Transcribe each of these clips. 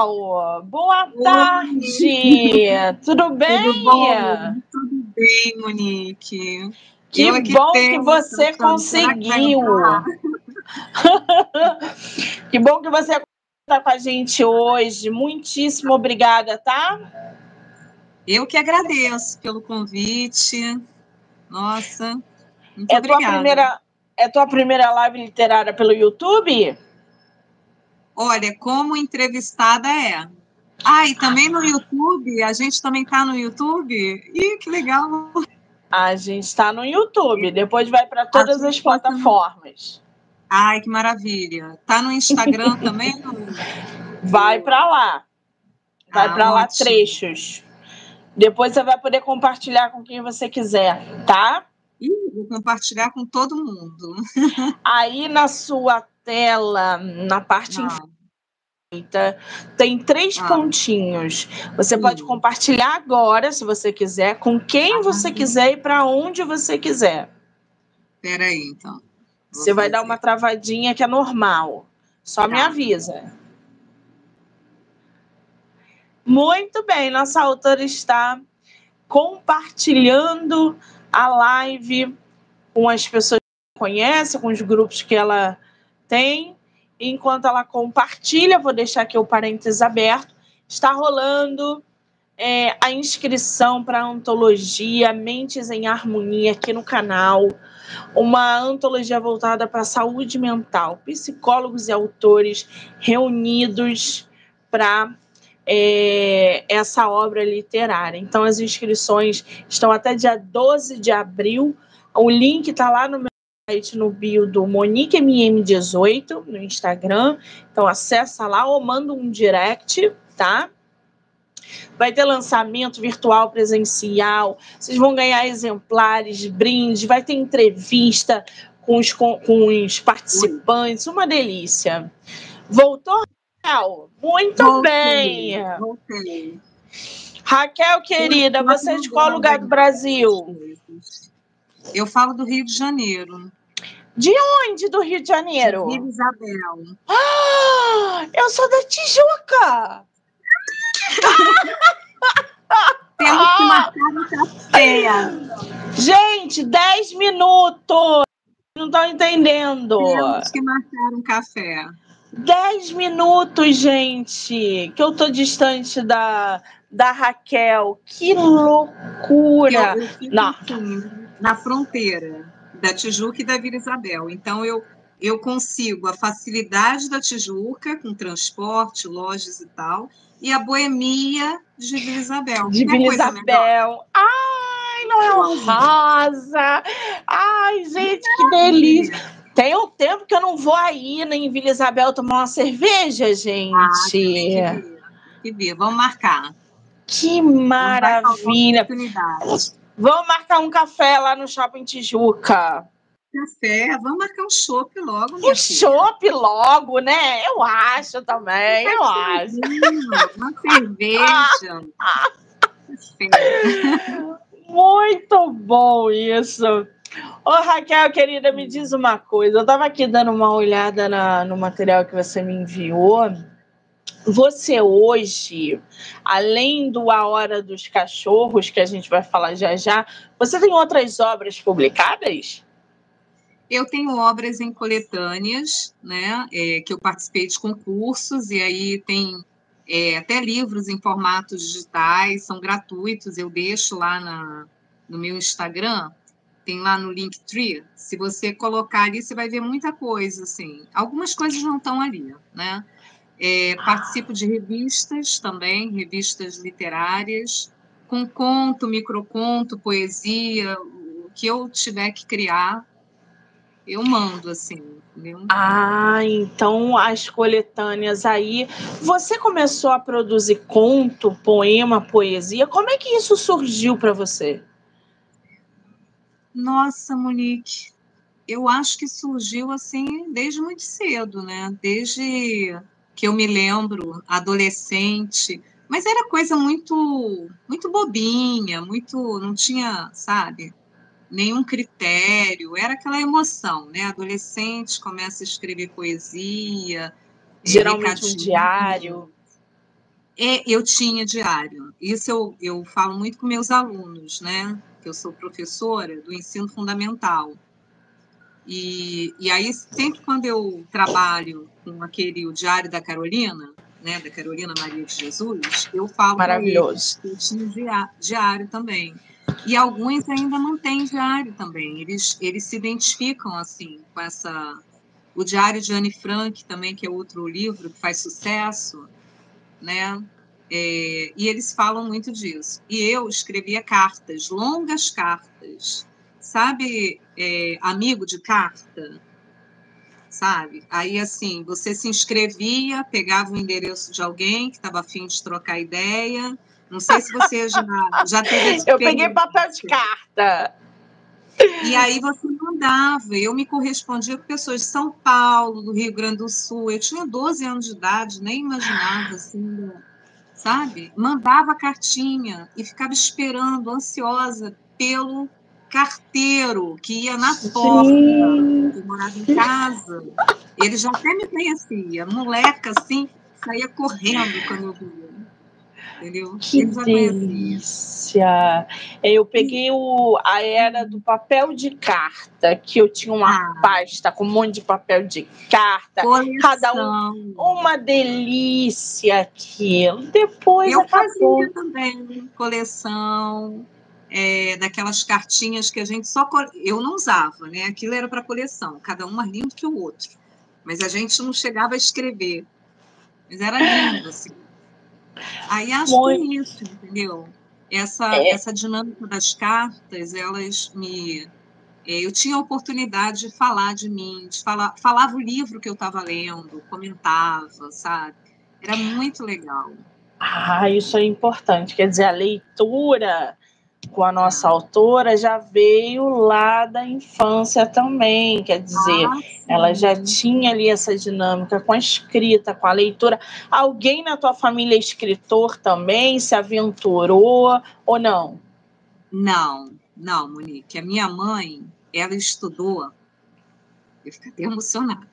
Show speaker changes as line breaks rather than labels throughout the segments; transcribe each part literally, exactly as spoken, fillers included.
Raquel, boa
Oi.
tarde, tudo bem?
Tudo bom? Tudo bem, Monique.
Que
Eu aqui
bom que
tenho,
você
achando, será que vai
conseguiu.
entrar?
Que bom que você está com a gente hoje. Muitíssimo obrigada, tá?
Eu que agradeço pelo convite. Nossa, muito
É tua
obrigada.
primeira, é tua primeira live literária pelo YouTube?
Olha, como entrevistada é. Ah, e também no YouTube, a gente também está no YouTube? Ih, que legal!
A gente está no YouTube, depois vai para
A
todas
gente
as
gosta no-
plataformas.
Ai, que maravilha. Tá no Instagram também?
Vai para lá. Vai
Ah,
para lá
ótimo.
trechos. Depois você vai poder compartilhar com quem você quiser, tá?
Ih, vou compartilhar com todo mundo.
Aí na sua tela, na parte
Ah,
inferior, tem três
ah,
pontinhos. Você
sim.
pode compartilhar agora, se você quiser, com quem
Ah,
você quiser e para onde você quiser.
espera aí, então. Vou
Você vai dar
fazer.
uma travadinha que é normal. Só me
Tá.
avisa. Muito bem, nossa autora está compartilhando a live com as pessoas que ela conhece, com os grupos que ela tem. Enquanto ela compartilha, vou deixar aqui o parênteses aberto, está rolando é, a inscrição para a antologia Mentes em Harmonia aqui no canal, uma antologia voltada para a saúde mental, psicólogos e autores reunidos para é, essa obra literária. Então, as inscrições estão até dia doze de abril. O link está lá no meu site, no bio do Monique M M dezoito, no Instagram. Então, acessa lá ou manda um direct, tá? Vai ter lançamento virtual, presencial. Vocês vão ganhar exemplares, brindes. Vai ter entrevista com os, com, com os participantes. Uma delícia. Voltou, Raquel? Muito
Voltei,
bem.
voltei.
Raquel, querida, você é de qual lugar do Brasil?
Eu falo do Rio de Janeiro.
De onde do Rio de Janeiro?
De Vila Isabel.
Ah, eu sou da Tijuca.
Temos que marcar um café.
Gente, dez minutos. Não estão entendendo.
Temos que marcar um café.
Dez minutos, gente, que eu tô distante da, da Raquel. Que loucura!
Eu, eu fico
Não.
assim, na fronteira da Tijuca e da Vila Isabel. Então, eu, eu consigo a facilidade da Tijuca, com transporte, lojas e tal, e a boemia de Vila Isabel.
De
Que é
Vila
coisa
Isabel. Ai, Noel Rosa. Ai, gente, que delícia. Tem um tempo que eu não vou aí né, em Vila Isabel tomar uma cerveja, gente.
Ah, você tem que vir. Tem que vir. Vamos marcar.
Que
Não vai faltar
maravilha.
oportunidade.
Vamos marcar um café lá no Shopping Tijuca.
Café, vamos marcar um chopp logo, minha
Um chopp logo, né? Eu acho também, eu acho.
Uma cerveja.
Muito bom isso. Ô, Raquel, querida, me diz uma coisa. Eu estava aqui dando uma olhada na, no material que você me enviou. Você hoje, além do A Hora dos Cachorros, que a gente vai falar já já, você tem outras obras publicadas?
Eu tenho obras em coletâneas, né, é, que eu participei de concursos, e aí tem é, até livros em formatos digitais, são gratuitos, eu deixo lá na, no meu Instagram, tem lá no Linktree, se você colocar ali, você vai ver muita coisa, assim, algumas coisas não estão ali, né, é, participo de revistas também, revistas literárias, com conto, microconto, poesia, o que eu tiver que criar, eu mando, assim, entendeu?
Ah, então as coletâneas aí. Você começou a produzir conto, poema, poesia. Como é que isso surgiu para você?
Nossa, Monique, eu acho que surgiu assim desde muito cedo, né? Desde que eu me lembro, adolescente, mas era coisa muito, muito bobinha, muito, não tinha, sabe? Nenhum critério, era aquela emoção, né? Adolescente começa a escrever poesia, é,
Geralmente um
recadinho,
diário.
É, eu tinha diário. Isso eu, eu falo muito com meus alunos, né? Que eu sou professora do ensino fundamental. E, e aí, sempre quando eu trabalho com aquele o Diário da Carolina, né, da Carolina Maria de Jesus, eu falo para eles
Maravilhoso.
que eu tinha dia- diário também. E alguns ainda não têm diário também. Eles, eles se identificam assim com essa. O Diário de Anne Frank também, que é outro livro que faz sucesso, né? É, e eles falam muito disso. E eu escrevia cartas, longas cartas, sabe, é, amigo de carta, sabe? Aí, assim, você se inscrevia, pegava o endereço de alguém que estava afim de trocar ideia. Não sei se você já, já teve essa
Eu peguei
experiência.
papel de carta.
E aí você mandava, eu me correspondia com pessoas de São Paulo, do Rio Grande do Sul. Eu tinha doze anos de idade, nem imaginava, assim, sabe? Mandava cartinha e ficava esperando, ansiosa, pelo carteiro que ia na porta.
Gente,
Eu morava em casa. Ele já até me conhecia, moleca assim, saía correndo quando eu via. Entendeu?
que
Ele já conhecia.
delícia! Eu peguei o, a era do papel de carta, que eu tinha uma
Ah,
pasta com um monte de papel de carta, cada um
coleção.
uma delícia aquilo. Depois
Eu
acabou.
fazia também coleção é, daquelas cartinhas que a gente só. co- Eu não usava, né? Aquilo era para coleção, cada um mais lindo que o outro. Mas a gente não chegava a escrever. Mas era lindo, assim. Aí acho que é
Muito,
isso, entendeu? Essa,
é,
essa dinâmica das cartas, elas me. é, Eu tinha a oportunidade de falar de mim, de falar, falava o livro que eu estava lendo, comentava, sabe? Era muito legal.
ah, isso é importante. Quer dizer, a leitura com a nossa
Né?
autora já veio lá da infância também, quer dizer,
Ah,
ela já
sim.
tinha ali essa dinâmica com a escrita, com a leitura. Alguém na tua família é escritor também? Se aventurou ou não?
Não, não, Monique. A minha mãe, ela estudou, eu fico até emocionada.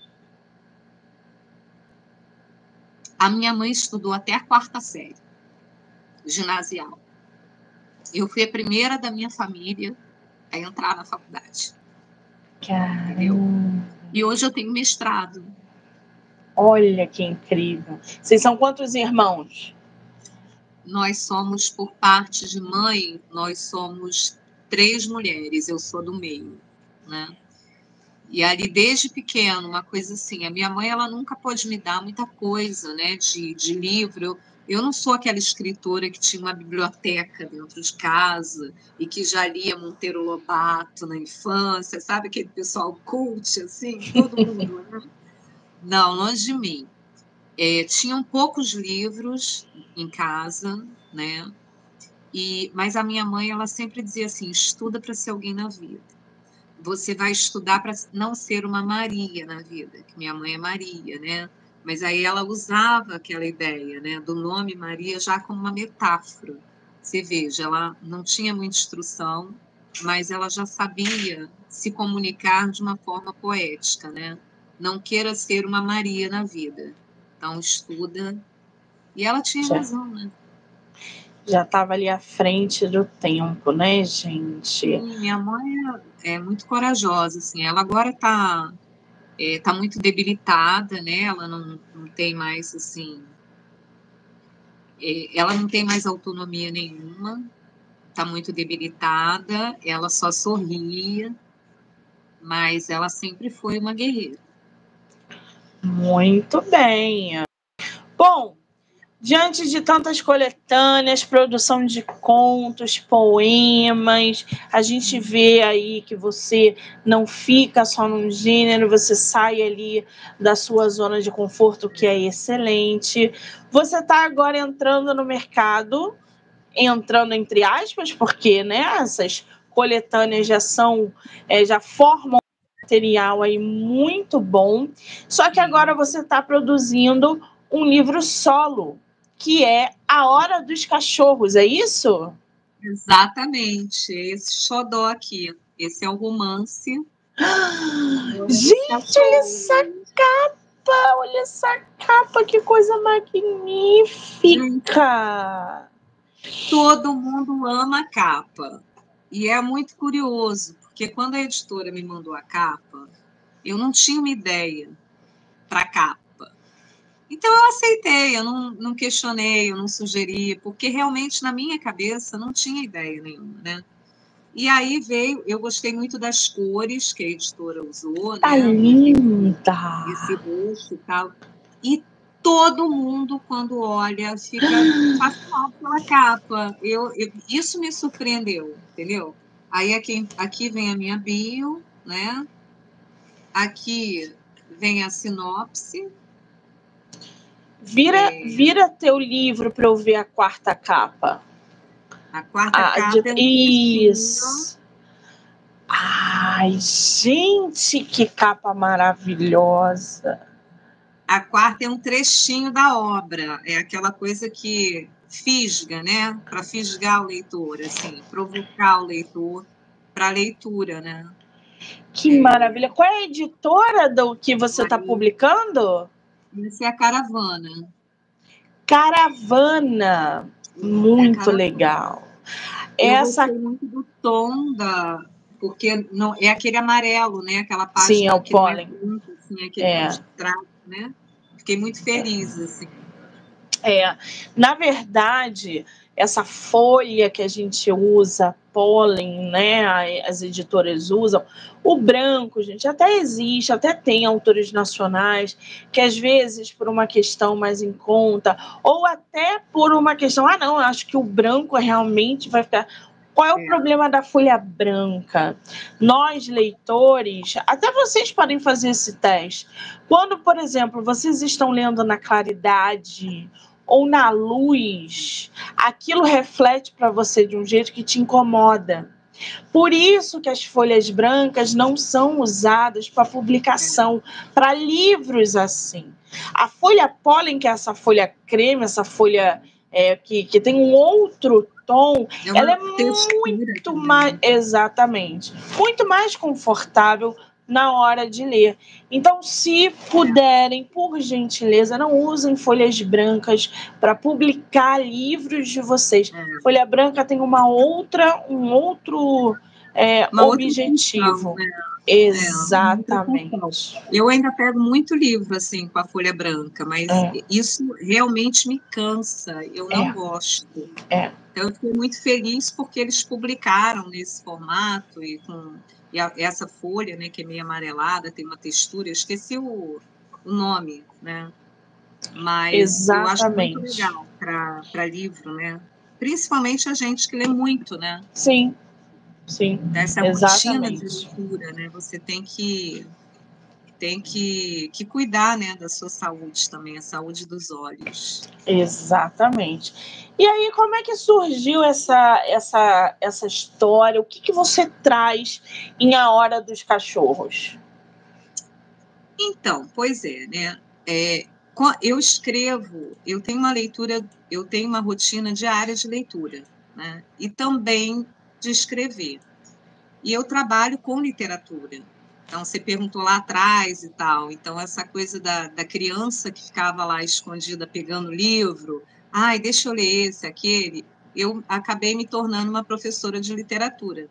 A minha mãe estudou até a quarta série, ginasial. Eu fui a primeira da minha família a entrar na faculdade, entendeu?
Caramba,
E hoje eu tenho mestrado.
olha que incrível. Vocês são quantos irmãos?
Nós somos, por parte de mãe, nós somos três mulheres, eu sou do meio, né? E ali, desde pequeno, uma coisa assim, a minha mãe, ela nunca pôde me dar muita coisa, né, de, de livro. Eu, eu não sou aquela escritora que tinha uma biblioteca dentro de casa e que já lia Monteiro Lobato na infância, sabe aquele pessoal cult, assim, todo mundo, né? Não, longe de mim. É, tinham poucos livros em casa, né? E, mas a minha mãe, ela sempre dizia assim, estuda para ser alguém na vida. Você vai estudar para não ser uma Maria na vida, que minha mãe é Maria, né? Mas aí ela usava aquela ideia, né, do nome Maria já como uma metáfora. Você veja, ela não tinha muita instrução, mas ela já sabia se comunicar de uma forma poética, né? Não queira ser uma Maria na vida. Então estuda. E ela tinha
Já
razão, né?
já estava ali à frente do tempo, né, gente?
Sim, minha mãe é, é muito corajosa, assim. Ela agora está é, tá muito debilitada, né? Ela não, não tem mais, assim, é, ela não tem mais autonomia nenhuma, está muito debilitada, ela só sorria, mas ela sempre foi uma guerreira.
Muito bem. Bom, diante de tantas coletâneas, produção de contos, poemas, a gente vê aí que você não fica só num gênero, você sai ali da sua zona de conforto, que é excelente. Você está agora entrando no mercado, entrando entre aspas, porque, né, essas coletâneas já são, é, já formam um material aí muito bom. Só que agora você está produzindo um livro solo, que é A Hora dos Cachorros, é isso?
Exatamente, esse xodó aqui, esse é o romance.
Gente, olha essa capa! olha essa capa, que coisa magnífica!
Todo mundo ama a capa. E é muito curioso, porque quando a editora me mandou a capa, eu não tinha uma ideia para a capa. Então, eu aceitei, eu não, não questionei, eu não sugeri, porque realmente, na minha cabeça, não tinha ideia nenhuma, né? E aí veio, eu gostei muito das cores que a editora usou,
Tá
né?
linda!
Esse roxo e tal. E todo mundo, quando olha, fica fascinado pela capa. Eu, eu, isso me surpreendeu, entendeu? Aí aqui, aqui vem a minha bio, né? Aqui vem a sinopse.
Vira,
É,
vira teu livro para eu ver a quarta capa.
a quarta
Ah,
capa
de...
é um
Isso. Ai, gente, que capa maravilhosa.
A quarta é um trechinho da obra, é aquela coisa que fisga, né? Para fisgar o leitor, assim, provocar o leitor para a leitura, né?
Que
É,
maravilha. Qual é a editora do que você está publicando?
essa é a Caravana.
Caravana.
É a
Muito
Caravana.
legal.
Eu
Essa...
gostei muito do tom da... Porque não, é aquele amarelo, né? Aquela
Sim, é
página
o
que não é
pólen.
branca, assim, é aquele
É.
contraste, né? Fiquei muito feliz, assim.
É, na verdade, essa folha que a gente usa, pólen, né, as editoras usam, o branco, gente, até existe, até tem autores nacionais que às vezes por uma questão mais em conta, ou até por uma questão, ah não, eu acho que o branco realmente vai ficar... Qual é o
É.
problema da folha branca? Nós, leitores, até vocês podem fazer esse teste. Quando, por exemplo, vocês estão lendo na claridade ou na luz, aquilo reflete para você de um jeito que te incomoda. Por isso que as folhas brancas não são usadas para publicação, para livros assim. A folha pólen, que é essa folha creme, essa folha é, que, que tem um outro tom,
É
ela
uma
é muito
também,
mais,
né?
exatamente, muito mais confortável na hora de ler. Então, se puderem, por gentileza, não usem folhas brancas para publicar livros de vocês.
É.
Folha branca tem uma outra, um outro é,
Uma outra
objetivo.
função, né?
Exatamente.
É, eu ainda pego muito livro assim com a folha branca, mas
É.
isso realmente me cansa. Eu não
É.
gosto.
É.
Então eu fiquei muito feliz porque eles publicaram nesse formato e com e a, essa folha, né, que é meio amarelada, tem uma textura. Eu esqueci o, o nome, né? Mas eu acho muito
Exatamente.
legal para livro, né? Principalmente a gente que lê muito, né?
Sim. Sim.
Essa rotina de
Exatamente.
leitura, né? Você tem que tem que, que cuidar, né, da sua saúde também, a saúde dos olhos.
Exatamente. E aí, como é que surgiu essa, essa, essa história? O que, que você traz em A Hora dos Cachorros?
Então, pois é, né? É, eu escrevo, eu tenho uma leitura, eu tenho uma rotina diária de leitura, né? E também de escrever. E eu trabalho com literatura. Então, você perguntou lá atrás e tal. Então, essa coisa da, da criança que ficava lá escondida pegando livro, ai, deixa eu ler esse, aquele. Eu acabei me tornando uma professora de literatura.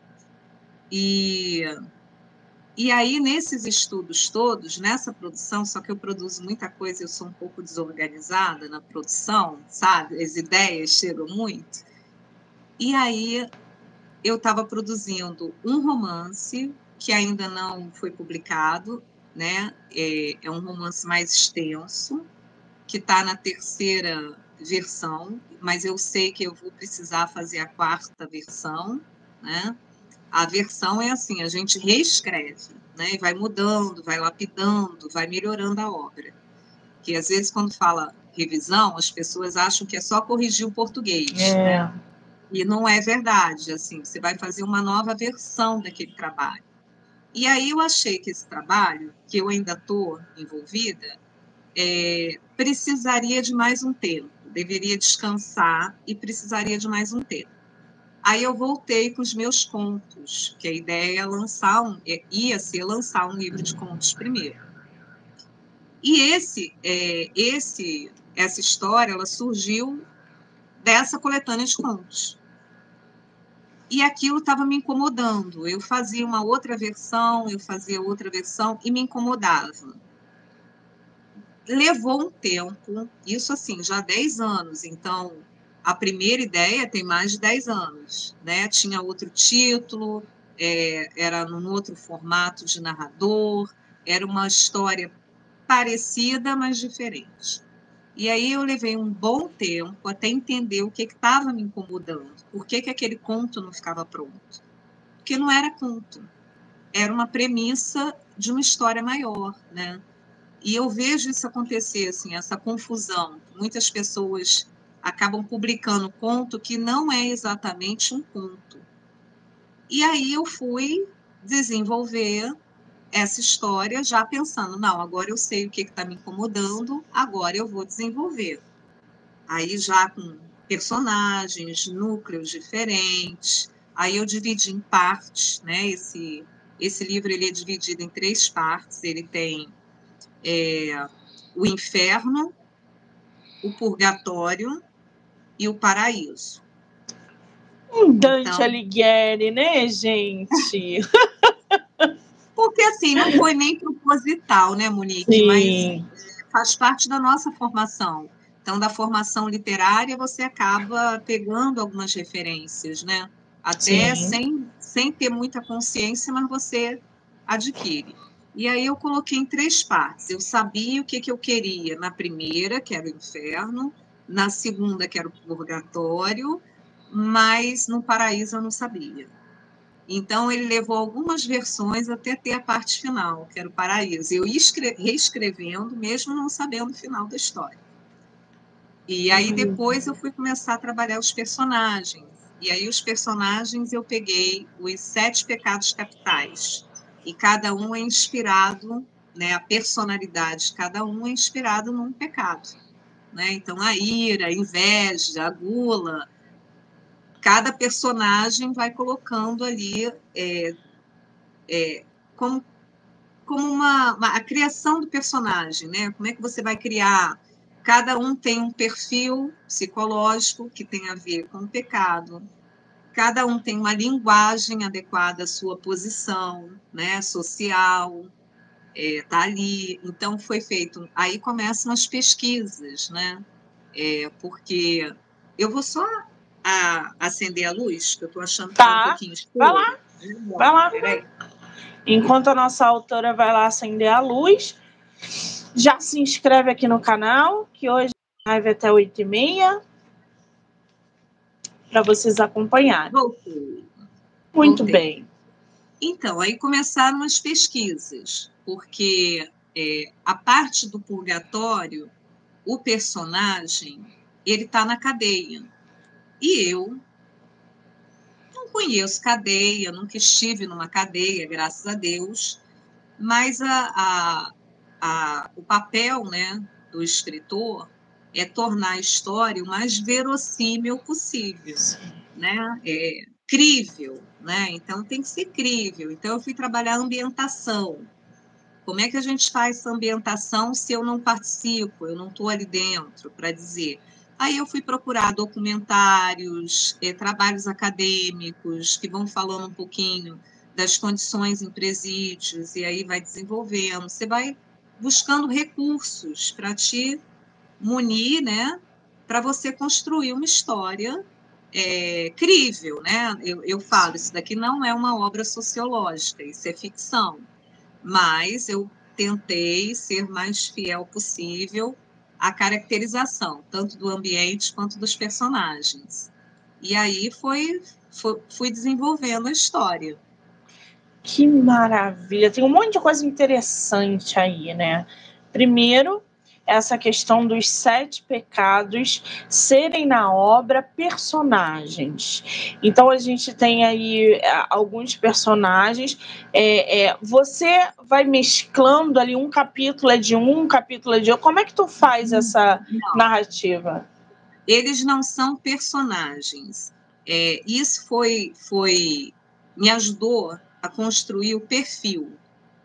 E, e aí, nesses estudos todos, nessa produção, só que eu produzo muita coisa, eu sou um pouco desorganizada na produção, sabe? As ideias chegam muito. E aí, eu estava produzindo um romance que ainda não foi publicado, né? É, é um romance mais extenso, que está na terceira versão, mas eu sei que eu vou precisar fazer a quarta versão, né? A versão é assim, a gente reescreve, né? E vai mudando, vai lapidando, vai melhorando a obra. Que às vezes quando fala revisão, as pessoas acham que é só corrigir o português,
É.
né? E não é verdade, assim, você vai fazer uma nova versão daquele trabalho. E aí eu achei que esse trabalho, que eu ainda estou envolvida, é, precisaria de mais um tempo, deveria descansar e precisaria de mais um tempo. Aí eu voltei com os meus contos, que a ideia é lançar um, ia ser lançar um livro de contos primeiro. E esse, é, esse, essa história, ela surgiu dessa coletânea de contos. E aquilo estava me incomodando. Eu fazia uma outra versão, eu fazia outra versão e me incomodava. Levou um tempo, isso assim, já há dez anos. Então, a primeira ideia tem mais de dez anos, né? Tinha outro título, é, era num outro formato de narrador, era uma história parecida, mas diferente. E aí eu levei um bom tempo até entender o que estava me incomodando, por que, que aquele conto não ficava pronto. Porque não era conto, era uma premissa de uma história maior, né? E eu vejo isso acontecer, assim, essa confusão. Muitas pessoas acabam publicando conto que não é exatamente um conto. E aí eu fui desenvolver essa história já pensando, não, agora eu sei o que está me incomodando, agora eu vou desenvolver. Aí já com personagens, núcleos diferentes, aí eu dividi em partes, né? Esse, esse livro ele é dividido em três partes, ele tem é, o inferno, o purgatório e o paraíso.
Um Dante
Então,
Alighieri, né, gente?
porque assim, não foi nem proposital, né, Monique?
Sim.
Mas faz parte da nossa formação. Então, da formação literária, você acaba pegando algumas referências, né? Até sem, sem ter muita consciência, mas você adquire. E aí eu coloquei em três partes. Eu sabia o que, que eu queria na primeira, que era o inferno, na segunda, que era o purgatório, mas no paraíso eu não sabia. Então, ele levou algumas versões até ter a parte final, que era o paraíso. Eu ia reescrevendo, mesmo não sabendo o final da história. E aí, depois, eu fui começar a trabalhar os personagens. E aí, os personagens, eu peguei os sete pecados capitais. E cada um é inspirado, né, a personalidade de cada um é inspirado num pecado. Né? Então, a ira, a inveja, a gula, cada personagem vai colocando ali é, é, como, como uma, uma, a criação do personagem, né? Como é que você vai criar? Cada um tem um perfil psicológico que tem a ver com o pecado. Cada um tem uma linguagem adequada à sua posição, né? Social, é, tá ali. Então foi feito. Aí começam as pesquisas, né? É, porque eu vou só a, acender a luz, que eu estou achando que está um
Tá.
pouquinho escuro.
Vai lá. Vai lá.
Peraí.
Enquanto a nossa autora vai lá acender a luz, já se inscreve aqui no canal, que hoje vai até oito e meia, para vocês acompanharem.
Voltei.
Muito
Voltei.
bem.
Então, aí começaram as pesquisas, porque é, a parte do purgatório, o personagem, ele está na cadeia. E eu não conheço cadeia, nunca estive numa cadeia, graças a Deus, mas a, a, a, o papel, né, do escritor é tornar a história o mais verossímil possível, né? É crível, né? Então tem que ser crível. Então eu fui trabalhar a ambientação. Como é que a gente faz essa ambientação se eu não participo, eu não estou ali dentro para dizer? Aí eu fui procurar documentários, eh, trabalhos acadêmicos que vão falando um pouquinho das condições em presídios, e aí vai desenvolvendo. Você vai buscando recursos para te munir, né, para você construir uma história é, crível, né? Eu, eu falo, isso daqui não é uma obra sociológica, isso é ficção, mas eu tentei ser mais fiel possível à caracterização, tanto do ambiente quanto dos personagens. E aí foi, foi fui desenvolvendo a história.
Que maravilha! Tem um monte de coisa interessante aí, né? Primeiro, essa questão dos sete pecados serem na obra personagens. Então, a gente tem aí alguns personagens. É, é, você vai mesclando ali, um capítulo é de um, um capítulo é de outro. Como é que tu faz essa
não,
narrativa?
Eles não são personagens. É, isso foi, foi me ajudou a construir o perfil.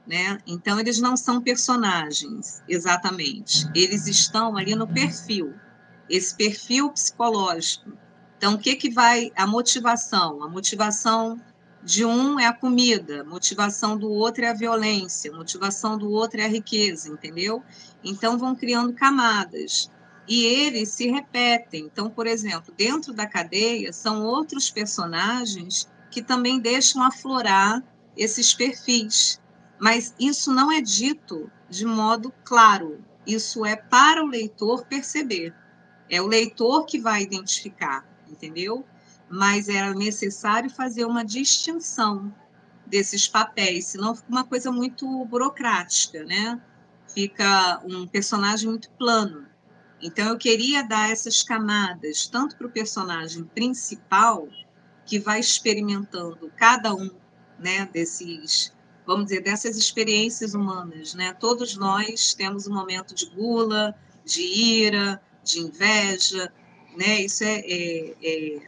né? Então, eles não são personagens, exatamente. Eles estão ali no perfil, esse perfil psicológico. Então, o que, que vai... A motivação. A motivação de um é a comida, a motivação do outro é a violência, a motivação do outro é a riqueza, entendeu? Então, vão criando camadas. E eles se repetem. Então, por exemplo, dentro da cadeia, são outros personagens que também deixam aflorar esses perfis. Mas isso não é dito de modo claro. Isso é para o leitor perceber. É o leitor que vai identificar, entendeu? Mas era necessário fazer uma distinção desses papéis, senão fica uma coisa muito burocrática, né? Fica um personagem muito plano. Então, eu queria dar essas camadas, tanto para o personagem principal, que vai experimentando cada um, né, desses, vamos dizer, dessas experiências humanas, né? Todos nós temos um momento de gula, de ira, de inveja, né? Isso é, é, é,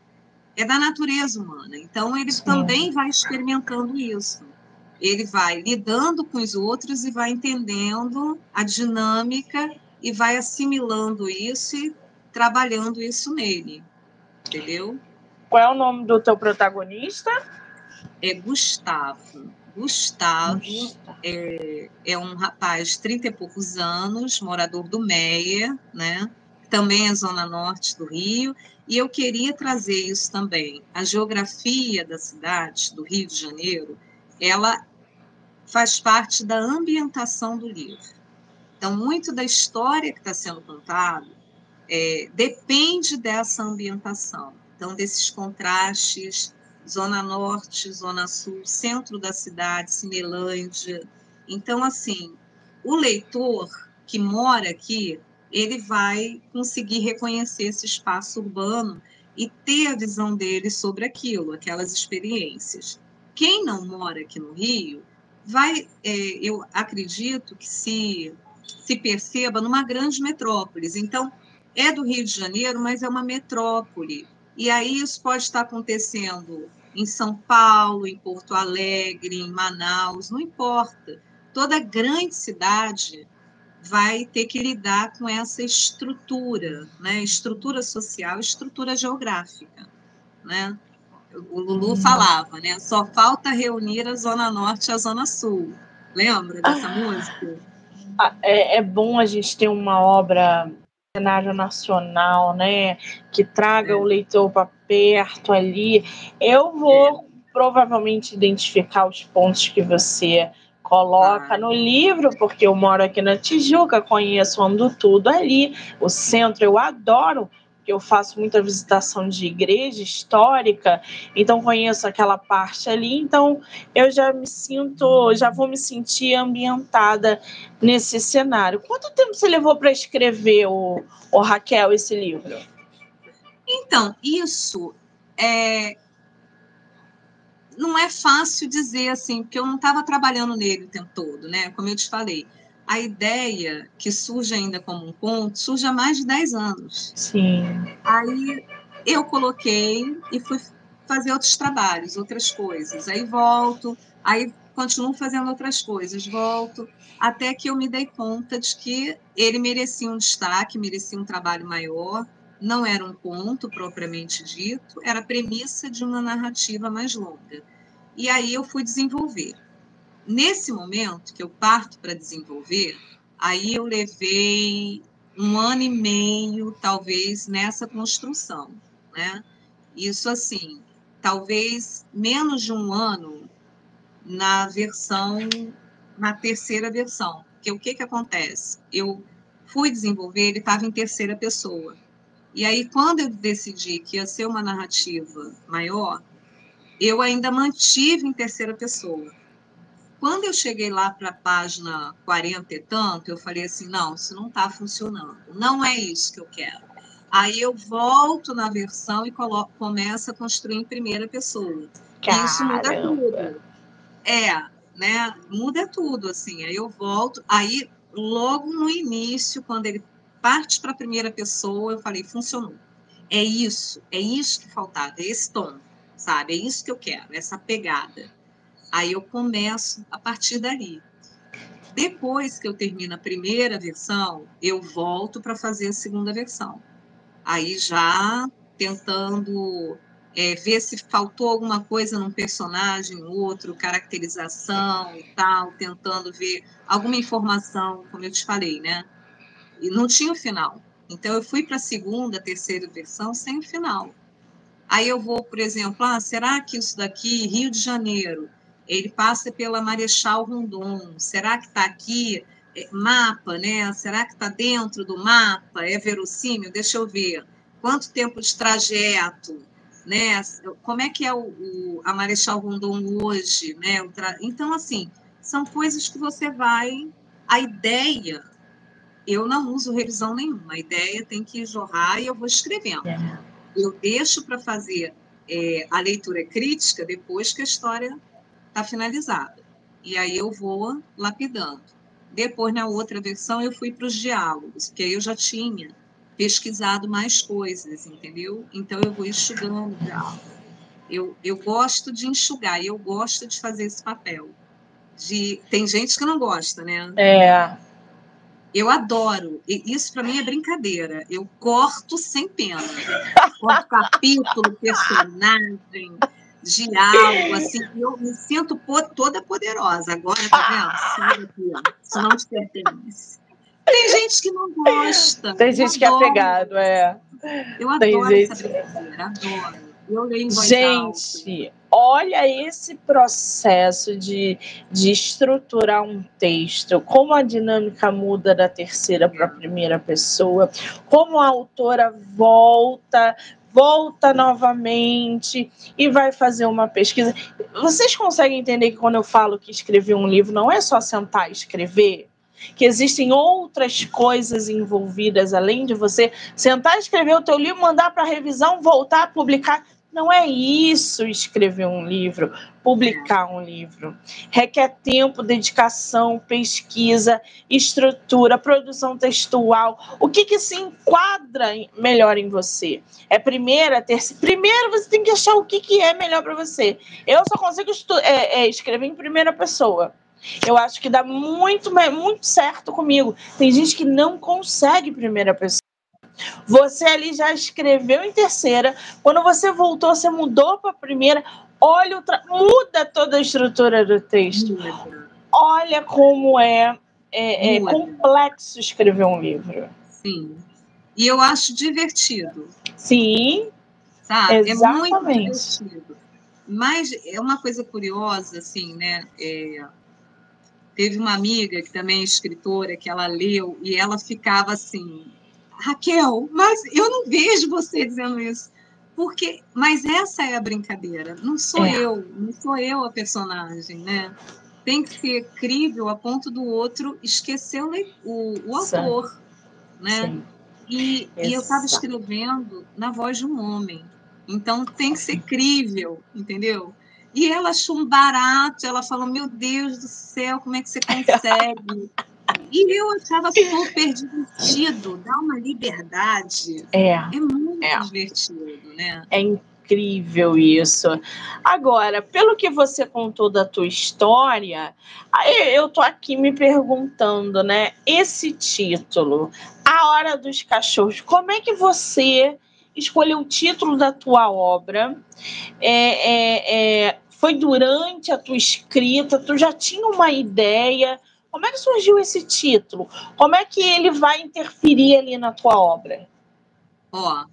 é da natureza humana. Então, ele
Sim.
também vai experimentando isso. Ele vai lidando com os outros e vai entendendo a dinâmica e vai assimilando isso e trabalhando isso nele, entendeu?
Qual é o nome do teu protagonista?
É Gustavo. Gustavo é, é um rapaz de trinta e poucos anos, morador do Meia, né? Também é zona norte do Rio, e eu queria trazer isso também. A geografia da cidade, do Rio de Janeiro, ela faz parte da ambientação do livro. Então, muito da história que está sendo contada é, depende dessa ambientação. Então, desses contrastes, Zona Norte, Zona Sul, centro da cidade, Cinelândia. Então, assim, o leitor que mora aqui, ele vai conseguir reconhecer esse espaço urbano e ter a visão dele sobre aquilo, aquelas experiências. Quem não mora aqui no Rio, vai, é, eu acredito que se, se perceba numa grande metrópole. Então, é do Rio de Janeiro, mas é uma metrópole. E aí isso pode estar acontecendo em São Paulo, em Porto Alegre, em Manaus, não importa. Toda grande cidade vai ter que lidar com essa estrutura, né? Estrutura social, estrutura geográfica, né? O Lulu falava, né? Só falta reunir a Zona Norte e a Zona Sul. Lembra dessa música?
É, é bom a gente ter uma obra cenário nacional, né, que traga
É.
o leitor para perto ali. Eu vou é. provavelmente identificar os pontos que você coloca ah. no livro, porque eu moro aqui na Tijuca, conheço, ando tudo ali. O centro eu adoro, porque eu faço muita visitação de igreja histórica, então conheço aquela parte ali, então eu já me sinto, já vou me sentir ambientada nesse cenário. Quanto tempo você levou para escrever, o, o Raquel, esse livro?
Então, isso é... não é fácil dizer assim, porque eu não estava trabalhando nele o tempo todo, né? Como eu te falei, a ideia que surge ainda como um conto surge há mais de dez anos.
Sim.
Aí eu coloquei e fui fazer outros trabalhos, outras coisas. Aí volto, aí continuo fazendo outras coisas, volto, até que eu me dei conta de que ele merecia um destaque, merecia um trabalho maior. Não era um conto propriamente dito, era a premissa de uma narrativa mais longa. E aí eu fui desenvolver. Nesse momento que eu parto para desenvolver, aí eu levei um ano e meio, talvez, nessa construção, né? Isso, assim, talvez menos de um ano na versão, na terceira versão. Porque o que que acontece? Eu fui desenvolver, ele estava em terceira pessoa. E aí, quando eu decidi que ia ser uma narrativa maior, eu ainda mantive em terceira pessoa. Quando eu cheguei lá para a página quarenta e tanto, eu falei assim, não, isso não está funcionando, não é isso que eu quero. Aí eu volto na versão e coloco, começo a construir em primeira pessoa.
Caramba.
E isso muda tudo. É, né? Muda tudo, assim. Aí eu volto, aí logo no início, quando ele parte para a primeira pessoa, eu falei, funcionou. É isso, é isso que faltava, é esse tom, sabe? É isso que eu quero, essa pegada. Aí eu começo a partir dali. Depois que eu termino a primeira versão, eu volto para fazer a segunda versão. Aí já tentando é, ver se faltou alguma coisa num personagem, outro, caracterização e tal, tentando ver alguma informação, como eu te falei, né? E não tinha o final. Então, eu fui para a segunda, terceira versão sem o final. Aí eu vou, por exemplo, ah, será que isso daqui, Rio de Janeiro, ele passa pela Marechal Rondon, será que está aqui, é, mapa, né? Será que está dentro do mapa? É verossímil? Deixa eu ver. Quanto tempo de trajeto? Né? Como é que é o, o, a Marechal Rondon hoje? Né? O tra... Então, assim, são coisas que você vai... A ideia, eu não uso revisão nenhuma, a ideia tem que jorrar e eu vou escrevendo.
É.
Eu deixo para fazer é, a leitura crítica depois que a história está finalizada. E aí eu vou lapidando. Depois, na outra versão, eu fui para os diálogos, porque aí eu já tinha pesquisado mais coisas, entendeu? Então, eu vou enxugando o diálogo. Eu, eu gosto de enxugar, e eu gosto de fazer esse papel. De... Tem gente que não gosta, né?
É.
Eu adoro. E isso, para mim, é brincadeira. Eu corto sem pena. Corto capítulo, personagem, diálogo, assim. Eu me sinto toda poderosa. Agora, tá vendo? Sai daqui, ó. Isso não te pertence. Tem gente que não gosta.
Tem
Eu
gente que é
adoro.
apegado, é.
Eu
Tem
adoro
gente...
essa brincadeira. Adoro. Eu leio em voz alta.
Gente, olha esse processo de, de estruturar um texto, como a dinâmica muda da terceira para a primeira pessoa, como a autora volta, volta novamente e vai fazer uma pesquisa. Vocês conseguem entender que quando eu falo que escrever um livro não é só sentar e escrever? Que existem outras coisas envolvidas, além de você sentar e escrever o teu livro, mandar para revisão, voltar a publicar. Não é isso escrever um livro, publicar um livro. Requer tempo, dedicação, pesquisa, estrutura, produção textual. O que, que se enquadra melhor em você? É primeira, terceira... Primeiro você tem que achar o que, que é melhor para você. Eu só consigo estu... é, é, escrever em primeira pessoa. Eu acho que dá muito, muito certo comigo. Tem gente que não consegue primeira pessoa. Você ali já escreveu em terceira, quando você voltou, você mudou para a primeira, olha, tra... muda toda a estrutura do texto. Olha como é, é, é complexo escrever um livro.
Sim. E eu acho divertido.
Sim,
sabe?
exatamente.
É muito divertido. Mas é uma coisa curiosa, assim, né? É... Teve uma amiga que também é escritora, que ela leu, e ela ficava assim... Raquel, mas eu não vejo você dizendo isso. Porque, mas essa é a brincadeira. Não sou é. eu, não sou eu a personagem, né? Tem que ser crível a ponto do outro esquecer o, o, o autor, né?
Sim.
E, e eu estava escrevendo na voz de um homem. Então tem que ser crível, entendeu? E ela achou um barato, ela falou, meu Deus do céu, como é que você consegue? E eu achava super divertido, dá uma liberdade.
É,
é muito
é.
divertido, né?
É incrível isso. Agora, pelo que você contou da tua história, eu tô aqui me perguntando, né? Esse título, A Hora dos Cachorros, como é que você escolheu o título da tua obra? É, é, é, foi durante a tua escrita? Tu já tinha uma ideia? Como é que surgiu esse título? Como é que ele vai interferir ali na tua obra?
Ó,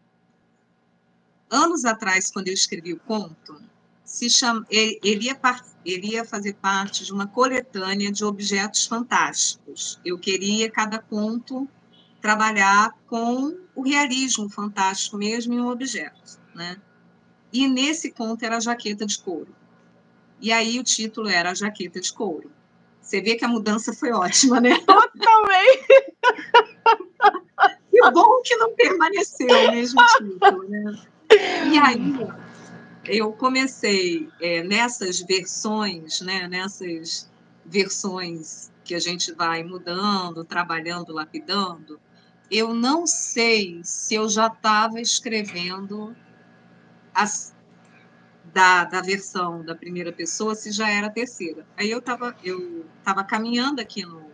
anos atrás, quando eu escrevi o conto, se chama, ele, ia, ele ia fazer parte de uma coletânea de objetos fantásticos. Eu queria, cada conto, trabalhar com o realismo fantástico mesmo em um objeto, né? E nesse conto era a jaqueta de couro. E aí o título era A Jaqueta de Couro. Você vê que a mudança foi ótima, né?
Totalmente!
Que bom que não permaneceu o mesmo título, né? E aí eu comecei é, nessas versões, né? Nessas versões que a gente vai mudando, trabalhando, lapidando. Eu não sei se eu já estava escrevendo as da, da versão da primeira pessoa se já era a terceira. Aí eu estava eu tava caminhando aqui no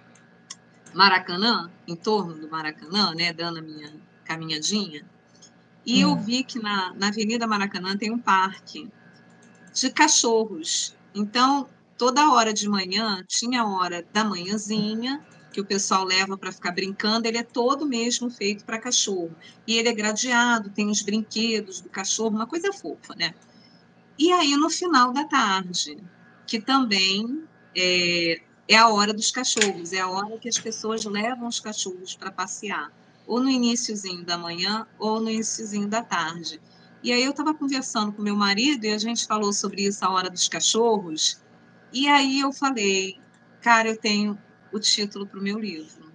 Maracanã, em torno do Maracanã, né, dando a minha caminhadinha, e eu vi que na, na Avenida Maracanã tem um parque de cachorros. Então, toda hora de manhã, tinha a hora da manhãzinha, que o pessoal leva para ficar brincando, ele é todo mesmo feito para cachorro. E ele é gradeado, tem os brinquedos do cachorro, uma coisa fofa, né? E aí, no final da tarde, que também é, é a hora dos cachorros, é a hora que as pessoas levam os cachorros para passear, ou no iniciozinho da manhã, ou no iniciozinho da tarde. E aí eu estava conversando com meu marido e a gente falou sobre isso, a hora dos cachorros, e aí eu falei, cara, eu tenho o título para o meu livro.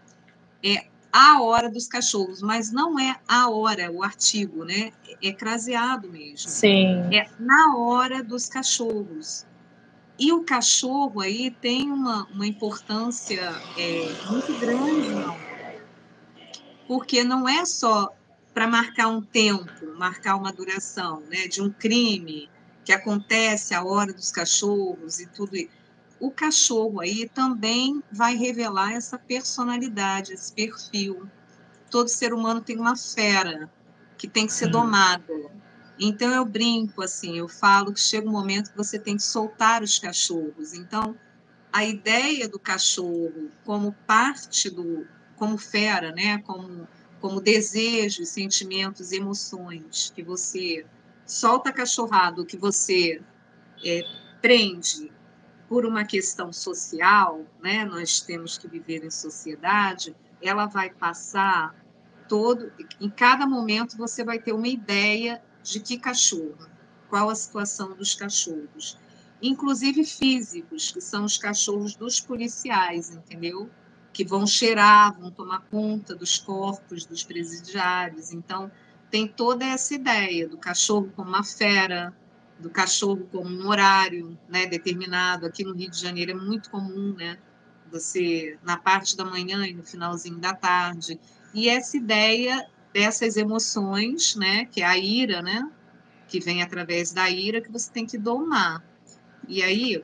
É A Hora dos Cachorros, mas não é a hora, o artigo, né? É craseado mesmo.
Sim.
É Na Hora dos Cachorros. E o cachorro aí tem uma, uma importância é, muito grande na hora, porque não é só para marcar um tempo, marcar uma duração, né, de um crime que acontece a hora dos cachorros e tudo isso. O cachorro aí também vai revelar essa personalidade, esse perfil. Todo ser humano tem uma fera que tem que ser domada. Então eu brinco assim, eu falo que chega um momento que você tem que soltar os cachorros. Então a ideia do cachorro como parte do, como fera, né, como como desejos, sentimentos, emoções que você solta cachorrado, que você é, prende por uma questão social, né? Nós temos que viver em sociedade. Ela vai passar todo, em cada momento você vai ter uma ideia de que cachorro, qual a situação dos cachorros, inclusive físicos, que são os cachorros dos policiais, entendeu? Que vão cheirar, vão tomar conta dos corpos dos presidiários. Então, tem toda essa ideia do cachorro como uma fera, do cachorro como um horário, né, determinado. Aqui no Rio de Janeiro é muito comum, né? Você, na parte da manhã e no finalzinho da tarde. E essa ideia dessas emoções, né, que é a ira, né, que vem através da ira, que você tem que domar. E aí,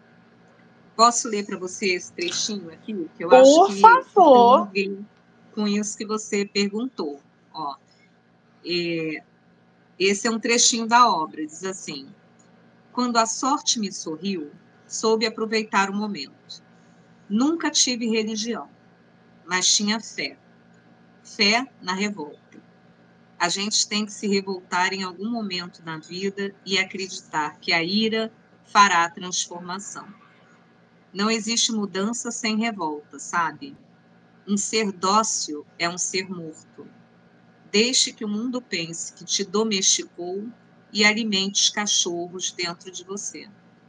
posso ler para você esse trechinho aqui? Que eu
Por
acho que
favor.
tem a ver com isso que você perguntou. Ó, é, esse é um trechinho da obra, diz assim: quando a sorte me sorriu, soube aproveitar o momento. Nunca tive religião, mas tinha fé. Fé na revolta. A gente tem que se revoltar em algum momento na vida e acreditar que a ira fará a transformação. Não existe mudança sem revolta, sabe? Um ser dócil é um ser morto. Deixe que o mundo pense que te domesticou e alimente os cachorros dentro de você.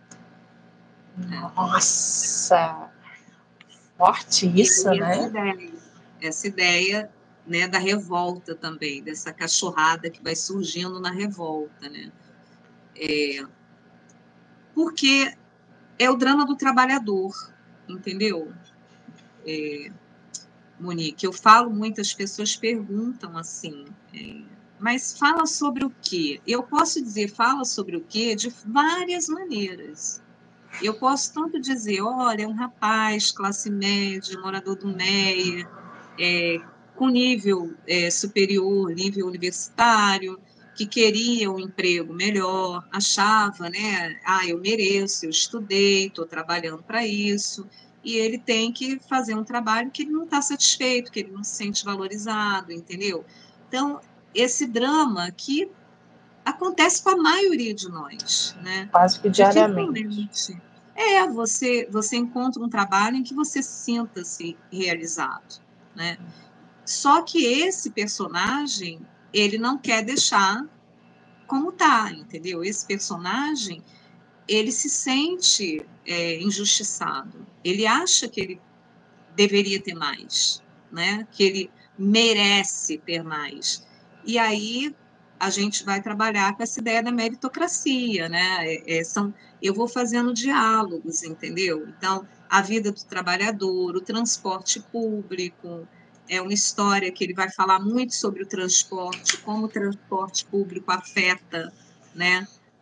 Nossa! Forte isso,
e
né?
Essa ideia, essa ideia né, da revolta também, dessa cachorrada que vai surgindo na revolta, né? É, porque é o drama do trabalhador, entendeu? É, Monique, eu falo, muitas pessoas perguntam assim, é, mas fala sobre o quê? Eu posso dizer fala sobre o quê de várias maneiras. Eu posso tanto dizer, olha, é um rapaz, classe média, morador do Meia, é, com nível é, superior, nível universitário, que queria um emprego melhor, achava, né, ah, eu mereço, eu estudei, estou trabalhando para isso, e ele tem que fazer um trabalho que ele não está satisfeito, que ele não se sente valorizado, entendeu? Então, esse drama que acontece com a maioria de nós, né?
Quase que diariamente.
Dificilmente. É, você, você encontra um trabalho em que você sinta-se realizado, né? Só que esse personagem, ele não quer deixar como tá, entendeu? Esse personagem, ele se sente é, injustiçado. Ele acha que ele deveria ter mais, né? Que ele merece ter mais. E aí a gente vai trabalhar com essa ideia da meritocracia, né? É, é, são, eu vou fazendo diálogos, entendeu? Então, a vida do trabalhador, o transporte público, é uma história que ele vai falar muito sobre o transporte, como o transporte público afeta, né?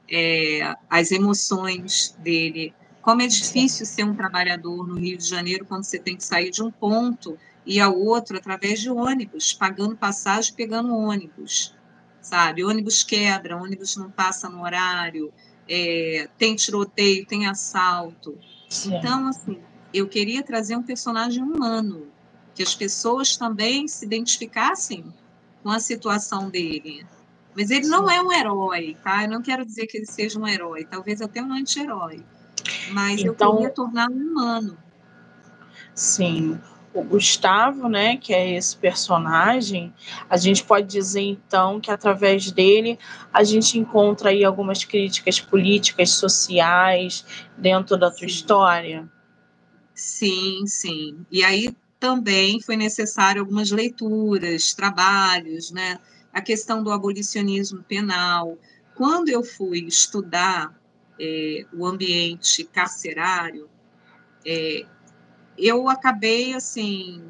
é, as emoções dele. Como é difícil ser um trabalhador no Rio de Janeiro quando você tem que sair de um ponto e ao outro através de ônibus, pagando passagem, pegando ônibus, sabe? Ônibus quebra, ônibus não passa no horário, é, tem tiroteio, tem assalto.
Sim.
Então, assim, eu queria trazer um personagem humano, que as pessoas também se identificassem com a situação dele. Mas ele Sim. não é um herói, tá? Eu não quero dizer que ele seja um herói, talvez até um anti-herói. Mas então, eu queria torná-lo humano.
Sim. O Gustavo, né, que é esse personagem, a gente pode dizer, então, que através dele a gente encontra aí algumas críticas políticas, sociais, dentro da tua
sim.
história?
Sim, sim. E aí também foi necessário algumas leituras, trabalhos, né? A questão do abolicionismo penal. Quando eu fui estudar é, o ambiente carcerário, é, eu acabei, assim,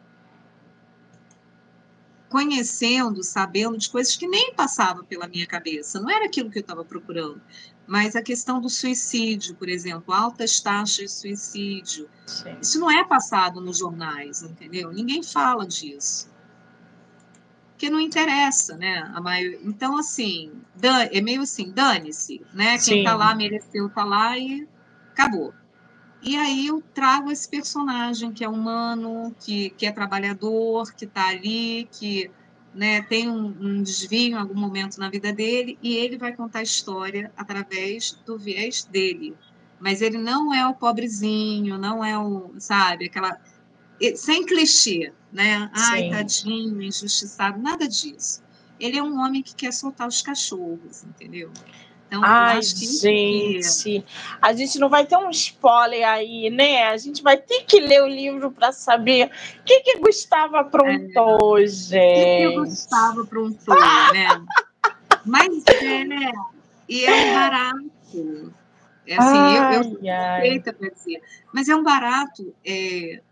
conhecendo, sabendo de coisas que nem passavam pela minha cabeça, não era aquilo que eu estava procurando, mas a questão do suicídio, por exemplo, altas taxas de suicídio, Sim. isso não é passado nos jornais, entendeu? Ninguém fala disso, porque não interessa, né? A maioria... Então, assim, é meio assim, dane-se, né? Quem está lá mereceu estar tá lá e acabou. E aí eu trago esse personagem que é humano, que, que é trabalhador, que está ali, que né, tem um, um desvio em algum momento na vida dele, e ele vai contar a história através do viés dele. Mas ele não é o pobrezinho, não é o, sabe, aquela... Sem clichê, né? Ai,
Sim.
tadinho, injustiçado, nada disso. Ele é um homem que quer soltar os cachorros, entendeu?
Então, Ai, eu acho que gente, que... a gente não vai ter um spoiler aí, né? A gente vai ter que ler o livro para saber o que que Gustavo aprontou, é, gente.
O que que o Gustavo aprontou, né? Mas é, e é um barato. É assim, ai, eu, eu sou suspeita para dizer, mas é um barato é,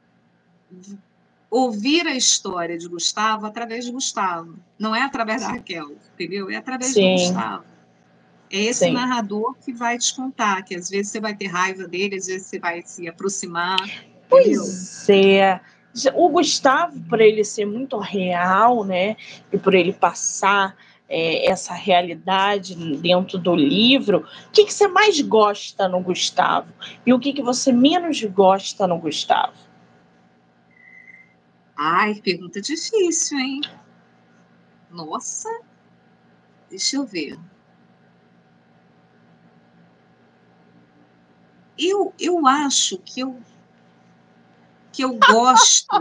ouvir a história de Gustavo através de Gustavo. Não é através da Raquel, entendeu? É através Sim. do Gustavo. É esse Sim. narrador que vai te contar, que às vezes você vai ter raiva dele, às vezes você vai se aproximar.
Pois entendeu? é. O Gustavo, por ele ser muito real, né, e por ele passar é, essa realidade dentro do livro, o que, que você mais gosta no Gustavo? E o que, que você menos gosta no Gustavo?
Ai, pergunta difícil, hein? Nossa, deixa eu ver. Eu, eu acho que eu, que eu gosto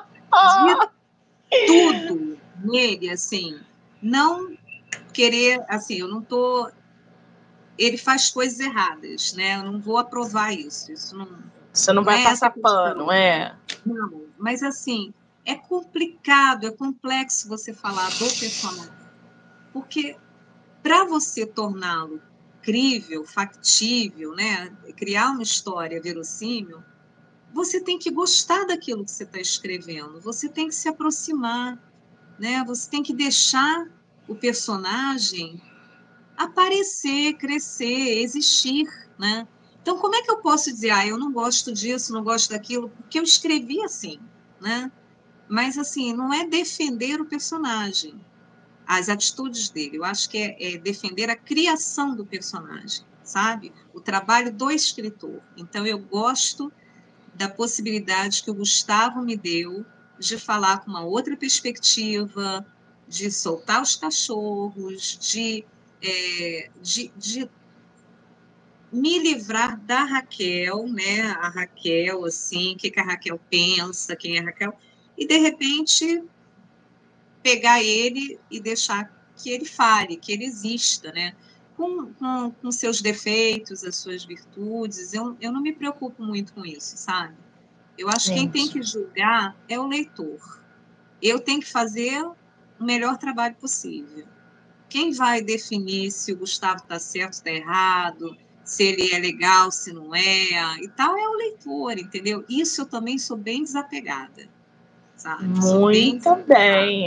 de tudo nele, assim, não querer, assim, eu não tô... Ele faz coisas erradas, né? Eu não vou aprovar isso, isso não...
Você não, não vai é passar pano, é?
Não, mas assim, é complicado, é complexo você falar do personagem, porque para você torná-lo crível, factível, né, criar uma história verossímil, você tem que gostar daquilo que você está escrevendo, você tem que se aproximar, né, você tem que deixar o personagem aparecer, crescer, existir, né? Então, como é que eu posso dizer, ah, eu não gosto disso, não gosto daquilo, porque eu escrevi assim, né? Mas, assim, não é defender o personagem, as atitudes dele. Eu acho que é, é defender a criação do personagem, sabe? O trabalho do escritor. Então, eu gosto da possibilidade que o Gustavo me deu de falar com uma outra perspectiva, de soltar os cachorros, de, é, de, de me livrar da Raquel, né? A Raquel, assim, o que, que a Raquel pensa, quem é a Raquel, e, de repente, pegar ele e deixar que ele fale, que ele exista, né? Com, com, com seus defeitos, as suas virtudes, eu, eu não me preocupo muito com isso, sabe? Eu acho que quem tem que julgar é o leitor. Eu tenho que fazer o melhor trabalho possível. Quem vai definir se o Gustavo está certo, está errado, se ele é legal, se não é, e tal, é o leitor, entendeu? Isso eu também sou bem desapegada, sabe?
Muito bem.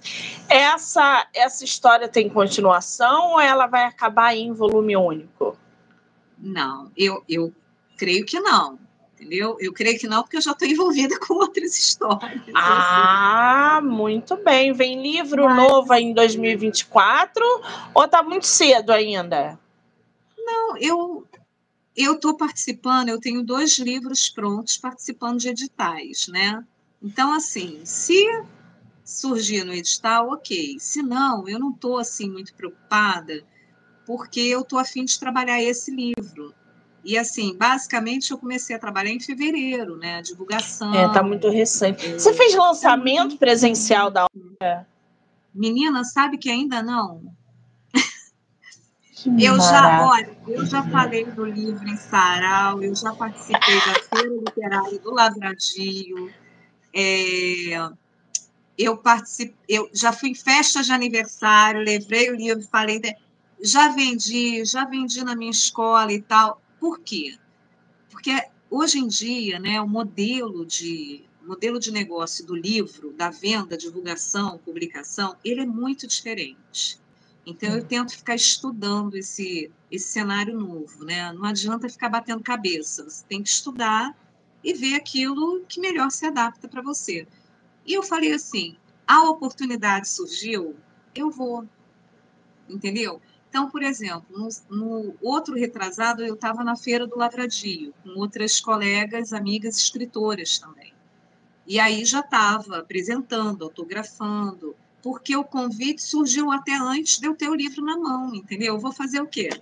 Essa, essa história tem continuação ou ela vai acabar em volume único?
Não, eu, eu creio que não, entendeu? Eu creio que não, porque eu já estou envolvida com outras histórias.
Ah, assim. Muito bem. Vem livro
Mas,
novo em dois mil e vinte e quatro ou está muito cedo ainda?
Não, eu eu estou participando, eu tenho dois livros prontos participando de editais, né? Então, assim, se surgir no edital, ok. Se não, eu não estou assim muito preocupada, porque eu estou a fim de trabalhar esse livro. E, assim, basicamente, eu comecei a trabalhar em fevereiro, né? A divulgação.
É, tá muito recente. É, Você fez lançamento presencial da obra?
Menina, sabe que ainda não?
Que
Eu já,
maravilha.
olha, eu já falei do livro em sarau, eu já participei da Feira Literária do Lavradio, é, eu participei, eu já fui em festa de aniversário, levei o livro, falei, de, já vendi, já vendi na minha escola e tal. Por quê? Porque hoje em dia, né, o modelo de modelo de negócio do livro, da venda, divulgação, publicação, ele é muito diferente. Então, eu tento ficar estudando esse, esse cenário novo, né? Não adianta ficar batendo cabeça, você tem que estudar e ver aquilo que melhor se adapta para você. E eu falei assim, a oportunidade surgiu, eu vou, entendeu? Então, por exemplo, no, no outro retrasado, eu estava na Feira do Lavradio, com outras colegas, amigas escritoras também. E aí já estava apresentando, autografando, porque o convite surgiu até antes de eu ter o livro na mão, entendeu? Eu vou fazer o quê?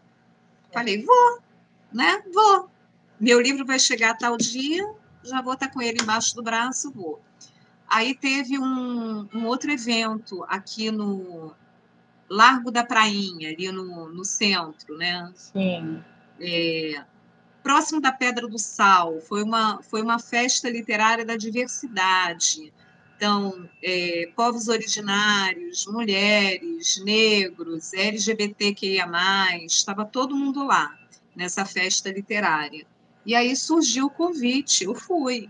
Falei, vou, né? Vou. Meu livro vai chegar a tal dia, já vou estar com ele embaixo do braço, vou. Aí teve um, um outro evento aqui no Largo da Prainha, ali no, no centro, né?
Sim.
É, próximo da Pedra do Sal, foi uma, foi uma festa literária da diversidade. Então, é, povos originários, mulheres, negros, L G B T Q I A mais, estava todo mundo lá, nessa festa literária. E aí surgiu o convite, eu fui.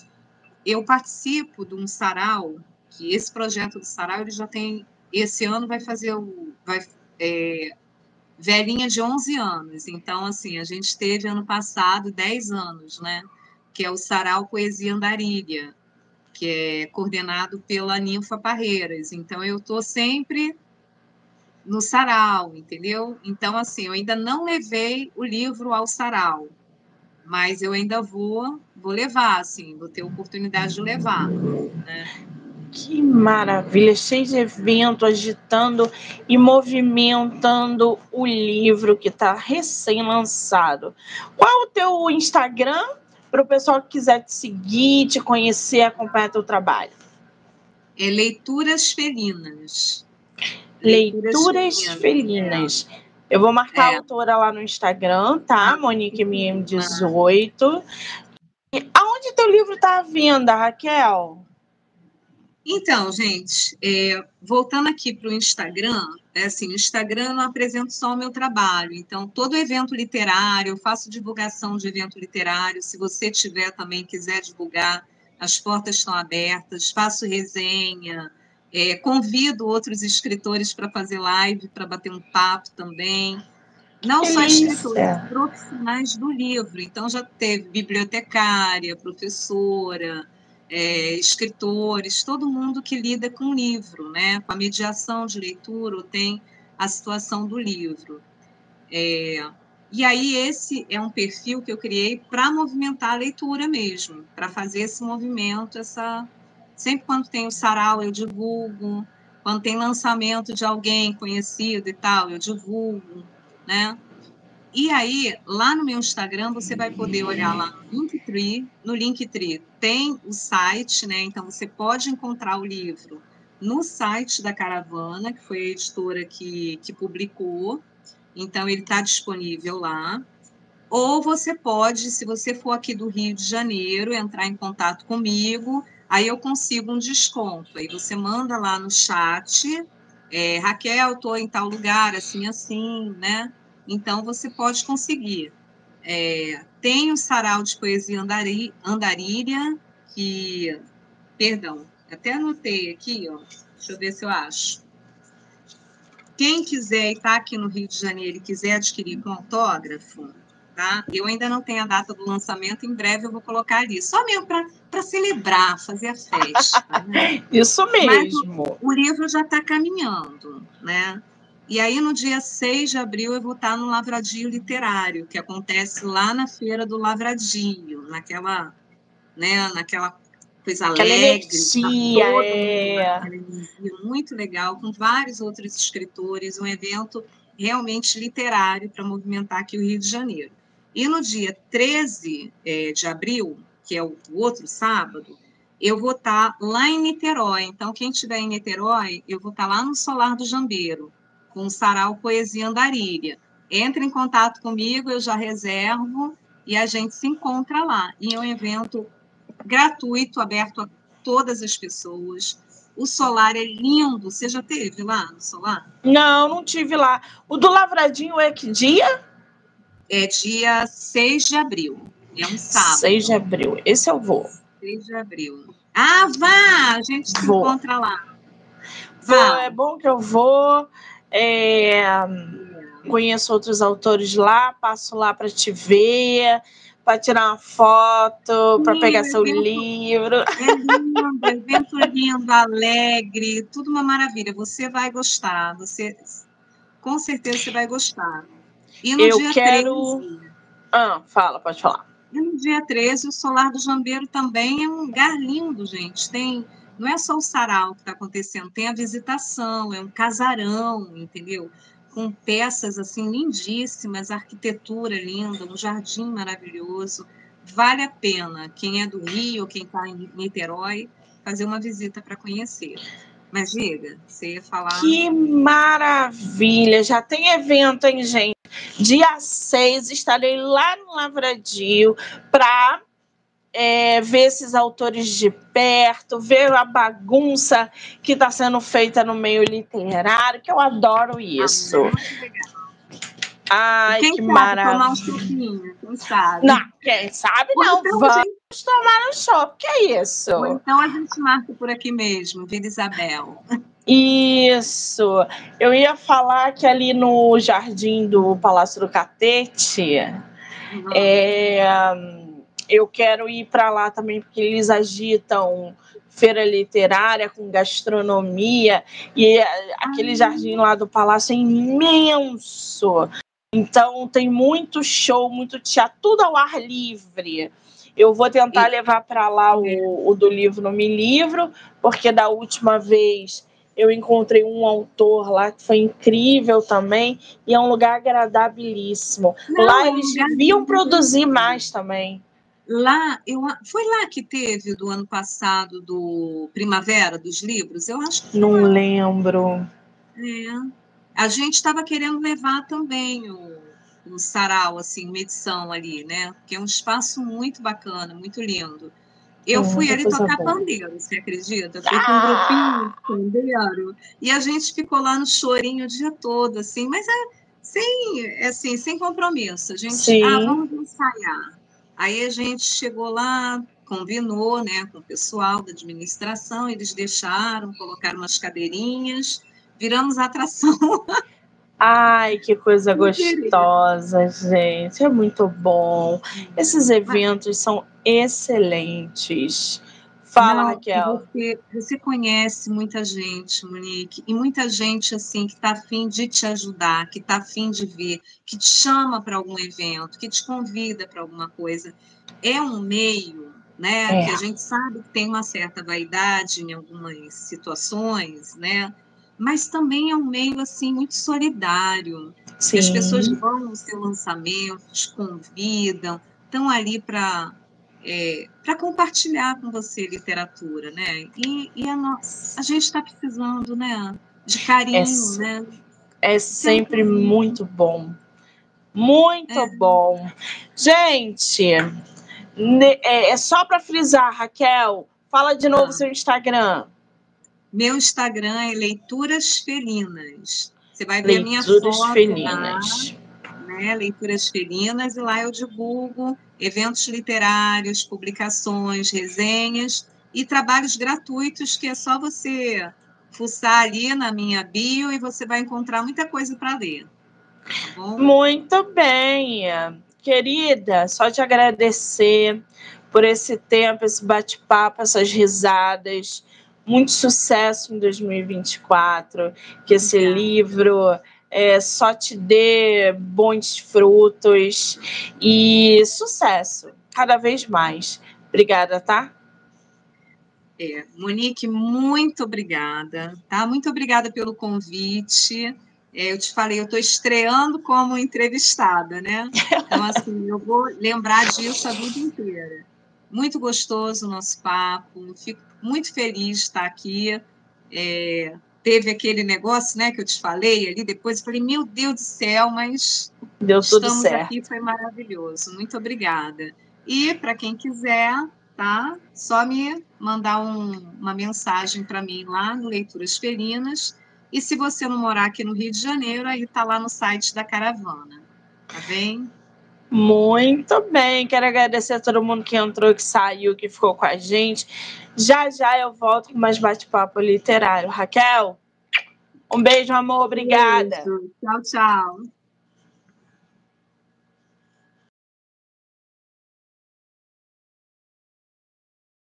Eu participo de um sarau, que esse projeto do sarau, ele já tem, esse ano vai fazer o, vai, é, velhinha de onze anos. Então, assim, a gente teve ano passado dez anos, né? Que é o Sarau Poesia Andarilha, que é coordenado pela Ninfa Parreiras. Então, eu estou sempre no sarau, entendeu? Então, assim, eu ainda não levei o livro ao sarau, mas eu ainda vou, vou levar, assim, vou ter oportunidade de levar, né?
Que maravilha, cheio de evento, agitando e movimentando o livro que está recém-lançado. Qual é o teu Instagram para o pessoal que quiser te seguir, te conhecer, acompanhar teu trabalho?
É Leituras Felinas.
Leituras, Leituras Felinas. É. Eu vou marcar é. a autora lá no Instagram, tá? Ah, Monique M M dezoito. E aonde teu livro está à venda, Raquel?
Então, gente, é, voltando aqui para o Instagram, é assim, no Instagram eu não apresento só o meu trabalho, então todo evento literário, eu faço divulgação de evento literário, se você tiver também, quiser divulgar, as portas estão abertas, faço resenha, é, convido outros escritores para fazer live, para bater um papo também, não só escritores, profissionais do livro, então já teve bibliotecária, professora, É, escritores, todo mundo que lida com o livro, né? Com a mediação de leitura, ou tem a situação do livro. É, e aí esse é um perfil que eu criei para movimentar a leitura mesmo, para fazer esse movimento, essa... sempre quando tem o sarau eu divulgo, quando tem lançamento de alguém conhecido e tal, eu divulgo, né? E aí, lá no meu Instagram, você vai poder olhar lá no Linktree. No Linktree tem o site, né? Então, você pode encontrar o livro no site da Caravana, que foi a editora que, que publicou. Então, ele está disponível lá. Ou você pode, se você for aqui do Rio de Janeiro, entrar em contato comigo, aí eu consigo um desconto. Aí você manda lá no chat, é, Raquel, estou em tal lugar, assim, assim, né? Então, você pode conseguir. É, tem o Sarau de Poesia Andari, Andarilha, que, perdão, até anotei aqui, ó, Deixa eu ver se eu acho. Quem quiser e está aqui no Rio de Janeiro e quiser adquirir com autógrafo, tá? Eu ainda não tenho a data do lançamento, em breve eu vou colocar ali. Só mesmo para celebrar, fazer a festa. Né?
Isso
Mas
mesmo.
o, o livro já está caminhando, né? E aí, no dia seis de abril, eu vou estar no Lavradio Literário, que acontece lá na Feira do Lavradio, naquela, né, naquela coisa
Aquela
alegre, tá
energia,
todo mundo
é.
naquela energia muito legal, com vários outros escritores, um evento realmente literário para movimentar aqui o Rio de Janeiro. E no dia treze é, de abril, que é o outro sábado, eu vou estar lá em Niterói. Então, quem estiver em Niterói, eu vou estar lá no Solar do Jambeiro, com o Sarau Poesia Andarilha. Entre em contato comigo, eu já reservo e a gente se encontra lá. E é um evento gratuito, aberto a todas as pessoas. O Solar é lindo. Você já teve lá no Solar?
Não, não tive lá. O do Lavradinho é que dia?
É dia seis de abril. É um sábado.
seis de abril. Esse eu vou.
seis de abril. Ah, vá! A gente se
Vou.
encontra lá.
Vou, é bom que eu vou. É, conheço outros autores lá, passo lá para te ver, para tirar uma foto, para pegar seu
evento,
livro.
É lindo, evento lindo, alegre, tudo uma maravilha. Você vai gostar, você, com certeza você vai gostar. E no
Eu
dia
quero.
treze,
Ah, fala, pode falar.
e no dia treze, o Solar do Jambeiro também é um lugar lindo, gente. Tem, não é só o sarau que está acontecendo, tem a visitação, é um casarão, entendeu? Com peças assim lindíssimas, arquitetura linda, um jardim maravilhoso. Vale a pena, quem é do Rio, quem está em Niterói, fazer uma visita para conhecer. Mas diga, você ia falar.
Que maravilha! Já tem evento, hein, gente? Dia seis estarei lá no Lavradio para é, ver esses autores de perto, ver a bagunça que está sendo feita no meio literário, que eu adoro isso.
Ah, muito legal.
Ai,
quem
que
sabe
maravilha.
tomar um chopinho, quem sabe?
Não, quem sabe
Ou
não.
então
Vamos
gente...
tomar um chopp, que é isso?
Ou então a gente marca por aqui mesmo, Vila Isabel.
Isso. Eu ia falar que ali no jardim do Palácio do Catete, uhum. é, eu quero ir para lá também, porque eles agitam feira literária com gastronomia, e aquele ah. jardim lá do Palácio é imenso. Então tem muito show, muito teatro, tudo ao ar livre. Eu vou tentar e... levar para lá o, o do livro no Me Livro, porque da última vez eu encontrei um autor lá que foi incrível também, e é um lugar agradabilíssimo. Não, lá é eles um deviam produzir mais também.
Lá, eu, foi lá que teve do ano passado, do Primavera dos Livros? Eu acho que
não lembro.
É. A gente estava querendo levar também o, o sarau, assim, uma edição ali, né? Que é um espaço muito bacana, muito lindo. Eu fui ali tocar boa. pandeiro, você acredita? Fui ah! com um grupinho de pandeiro e a gente ficou lá no chorinho o dia todo, assim, mas é sem, assim, sem compromisso. A gente, Sim. ah, vamos ensaiar. Aí a gente chegou lá, combinou, né, com o pessoal da administração, eles deixaram, colocaram umas cadeirinhas, viramos atração.
Ai, que coisa gostosa, gente. É muito bom. Esses eventos são excelentes. Fala,
Não,
Raquel.
Você, você conhece muita gente, Monique, e muita gente assim que está afim de te ajudar, que está afim de ver, que te chama para algum evento, que te convida para alguma coisa. É um meio, né, é. que a gente sabe que tem uma certa vaidade em algumas situações, né? Mas também é um meio assim muito solidário. Que as pessoas vão no seu lançamento, te convidam, estão ali para é, para compartilhar com você literatura, né? E, e a, no... a gente está precisando, né? De carinho,
é,
né?
É sempre muito bom. Muito é. bom. Gente, é só para frisar, Raquel, fala de novo ah. seu Instagram.
Meu Instagram é Leituras Felinas. Você vai ver
Leituras
a minha foto
Felinas.
lá, né? Leituras Felinas, e lá eu divulgo eventos literários, publicações, resenhas e trabalhos gratuitos que é só você fuçar ali na minha bio e você vai encontrar muita coisa para ler. Tá bom?
Muito bem. Querida, só te agradecer por esse tempo, esse bate-papo, essas risadas. Muito sucesso em dois mil e vinte e quatro. Que esse
Obrigada.
livro é, só te dê bons frutos e sucesso, cada vez mais. Obrigada, tá?
É, Monique, muito obrigada, tá? Muito obrigada pelo convite. É, eu te falei, eu estou estreando como entrevistada, né? Então, assim, eu vou lembrar disso a vida inteira. Muito gostoso o nosso papo, fico muito feliz de estar aqui. É, teve aquele negócio, né, que eu te falei ali, depois eu falei, meu Deus do céu, mas
deu tudo
estamos
certo.
aqui, foi maravilhoso. Muito obrigada. E, para quem quiser, tá? Só me mandar um, uma mensagem para mim lá no Leituras Felinas. E se você não morar aqui no Rio de Janeiro, aí tá lá no site da Caravana. Tá bem?
Muito bem. Quero agradecer a todo mundo que entrou, que saiu, que ficou com a gente. Já já eu volto com mais bate-papo literário. Raquel, um beijo, amor. Obrigada.
Beijo. Tchau, tchau.